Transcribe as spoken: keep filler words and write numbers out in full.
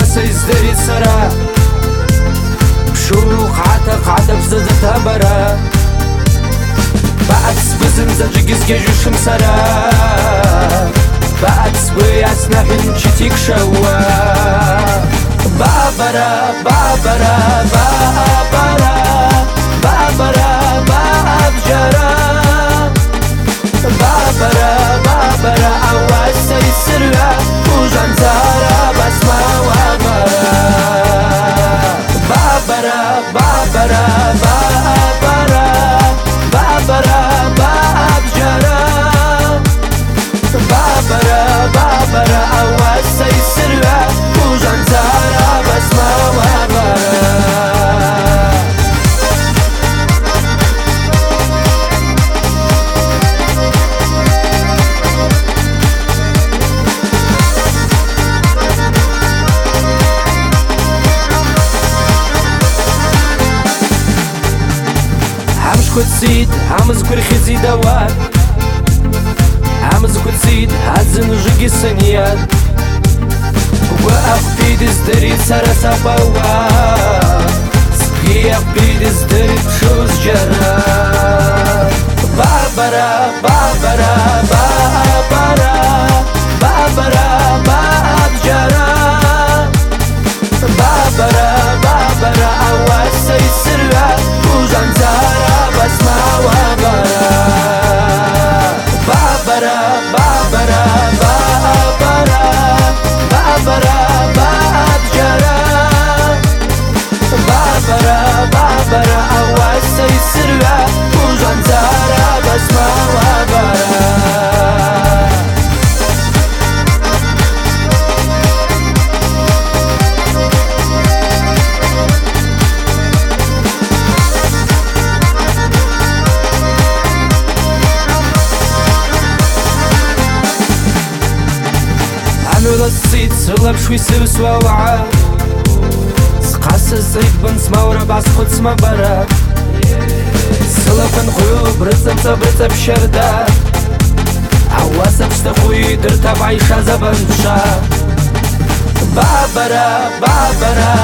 سيزدري سرا بشو قعدة قعدة بزدتها برا بعكس بزنزة جيز جيجو شمسرا بعكس بياسنا هنشتيك شوا بابرا بابرا بابرا بابرا بابجرا بابرا بابرا أواز سيسرا وجنزارا بسما وابرا بابرا بابرا بابرا بابرا بابجرا بابرا بابرا أواز سيسرا وجنزارا بسما وابرا كنت زيد عمز كل خزي دوار عمز كنت زيد هزن وجقي السنيات وقف بيد ازدري سارة سبوا سقيق بيد ازدري بشوز جرا بابرا بابرا بابرا بابرا بابجرا بابرا بابرا أواز سيسرا وجنزارا بسما وابرا بابرا بابرا بابرا بابرا بابجرا بابرا بابرا أواز سيسرا وجنزارا بسما وابرا عمل الصيد سغلب شوي سبس ووعى سقاس الزيد بنس مورا بعس قدس ما برا سلفن خيوب رزم صبرت بشردة عواسة بشتخوي درتا بعيشة زبن بشا بابرا بابرا